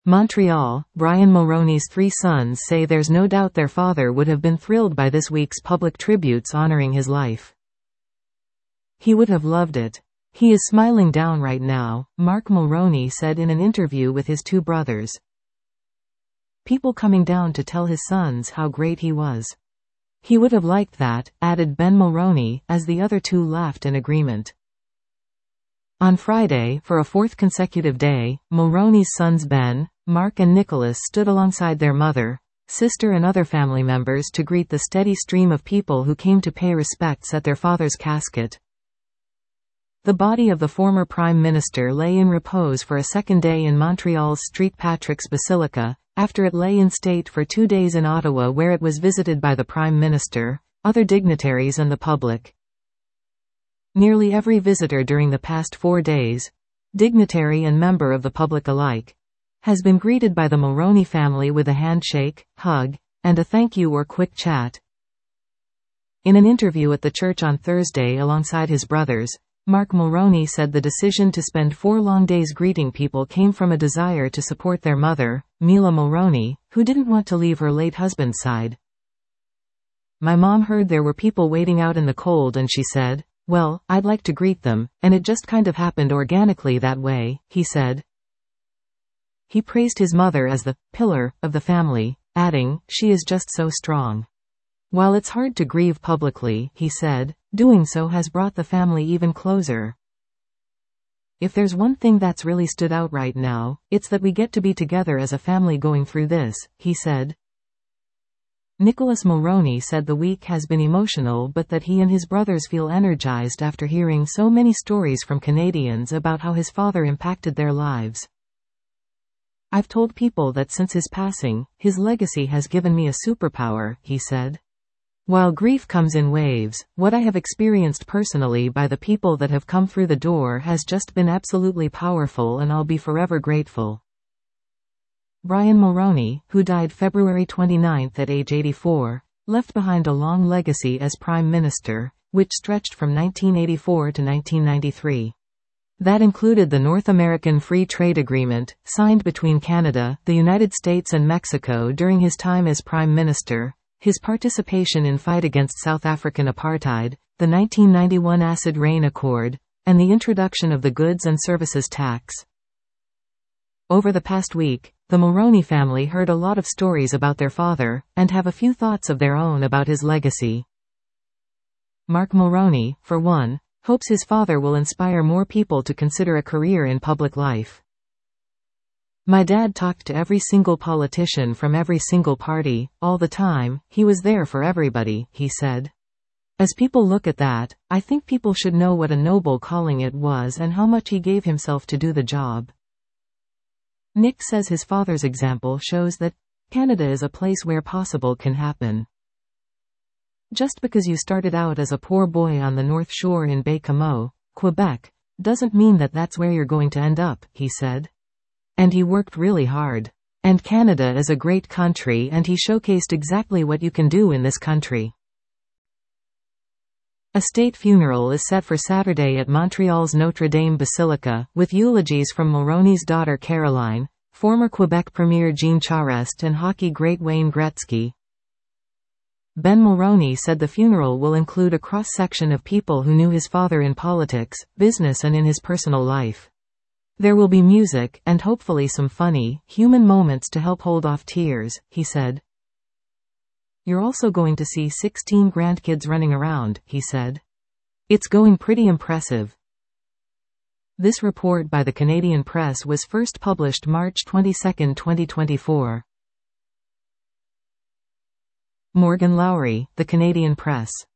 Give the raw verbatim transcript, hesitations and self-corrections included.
Montreal, Brian Mulroney's three sons say there's no doubt their father would have been thrilled by this week's public tributes honoring his life. He would have loved it. He is smiling down right now, Mark Mulroney said in an interview with his two brothers. People coming down to tell his sons how great he was. He would have liked that, added Ben Mulroney, as the other two laughed in agreement. On Friday, for a fourth consecutive day, Mulroney's sons Ben, Mark and Nicholas stood alongside their mother, sister and other family members to greet the steady stream of people who came to pay respects at their father's casket. The body of the former Prime Minister lay in repose for a second day in Montreal's Saint Patrick's Basilica, after it lay in state for two days in Ottawa, where it was visited by the Prime Minister, other dignitaries and the public. Nearly every visitor during the past four days, dignitary and member of the public alike, has been greeted by the Mulroney family with a handshake, hug, and a thank you or quick chat. In an interview at the church on Thursday alongside his brothers, Mark Mulroney said the decision to spend four long days greeting people came from a desire to support their mother, Mila Mulroney, who didn't want to leave her late husband's side. "My mom heard there were people waiting out in the cold and she said, well, I'd like to greet them, and it just kind of happened organically that way," he said. He praised his mother as the pillar of the family, adding, "She is just so strong." While it's hard to grieve publicly, he said, doing so has brought the family even closer. "If there's one thing that's really stood out right now, it's that we get to be together as a family going through this," he said. Nicholas Mulroney said the week has been emotional, but that he and his brothers feel energized after hearing so many stories from Canadians about how his father impacted their lives. "I've told people that since his passing, his legacy has given me a superpower," he said. "While grief comes in waves, what I have experienced personally by the people that have come through the door has just been absolutely powerful, and I'll be forever grateful." Brian Mulroney, who died February twenty-ninth at age eighty-four, left behind a long legacy as Prime Minister, which stretched from nineteen eighty-four to nineteen ninety-three. That included the North American Free Trade Agreement, signed between Canada, the United States and Mexico during his time as Prime Minister, his participation in fight against South African apartheid, the nineteen ninety-one Acid Rain Accord, and the introduction of the Goods and Services Tax. Over the past week, the Mulroney family heard a lot of stories about their father, and have a few thoughts of their own about his legacy. Mark Mulroney, for one, hopes his father will inspire more people to consider a career in public life. "My dad talked to every single politician from every single party, all the time, he was there for everybody," he said. "As people look at that, I think people should know what a noble calling it was and how much he gave himself to do the job." Nick says his father's example shows that Canada is a place where possible can happen. "Just because you started out as a poor boy on the North Shore in Baie-Comeau, Quebec, doesn't mean that that's where you're going to end up," he said. "And he worked really hard. And Canada is a great country, and he showcased exactly what you can do in this country." A state funeral is set for Saturday at Montreal's Notre Dame Basilica, with eulogies from Mulroney's daughter Caroline, former Quebec Premier Jean Charest and hockey great Wayne Gretzky. Ben Mulroney said the funeral will include a cross-section of people who knew his father in politics, business and in his personal life. "There will be music, and hopefully some funny, human moments to help hold off tears," he said. "You're also going to see sixteen grandkids running around," he said. "It's going pretty impressive." This report by the Canadian Press was first published March twenty-second, twenty twenty-four. Morgan Lowry, The Canadian Press.